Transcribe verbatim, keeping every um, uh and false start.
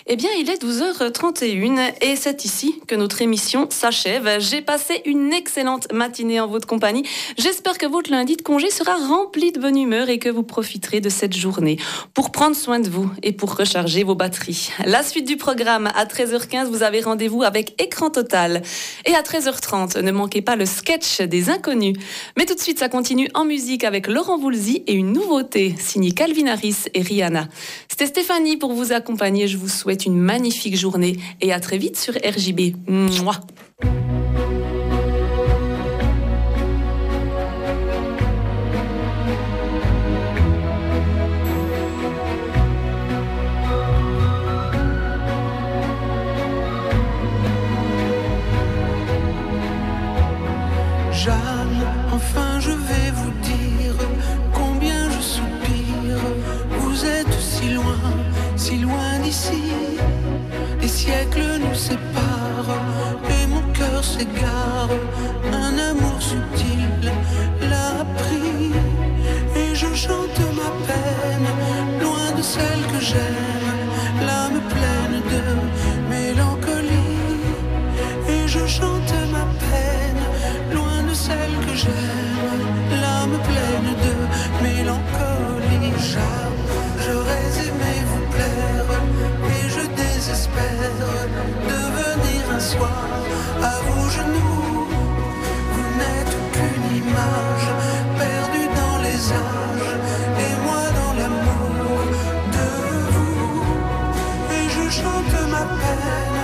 Eh bien, il est douze heures trente et une et c'est ici que notre émission s'achève. J'ai passé une excellente matinée en votre compagnie. J'espère que votre lundi de congé sera rempli de bonne humeur et que vous profiterez de cette journée pour prendre soin de vous et pour recharger vos batteries. La suite du programme, à treize heures quinze, vous avez rendez-vous avec Écran Total. Et à treize heures trente, ne manquez pas le sketch des Inconnus. Mais tout de suite, ça continue en musique avec Laurent Voulzy et une nouveauté signée Calvin Harris et Rihanna. C'était Stéphanie pour vous accompagner. Je vous souhaite une magnifique journée et à très vite sur R J B. Mouah. Jeanne, enfin je vais vous dire combien je soupire. Vous êtes si loin, si loin d'ici. Les siècles nous séparent et mon cœur s'égare. Un amour subtil l'a pris et je chante ma peine, loin de celle que j'aime, l'âme pleine de mélancolie. Et je chante ma peine, loin de celle que j'aime, l'âme pleine de mélancolie. J'aurais aimé vous plaire et je désespère devenir un soir à vos genoux. Vous n'êtes qu'une image perdue dans les âges et moi dans l'amour de vous. Et je chante ma peine,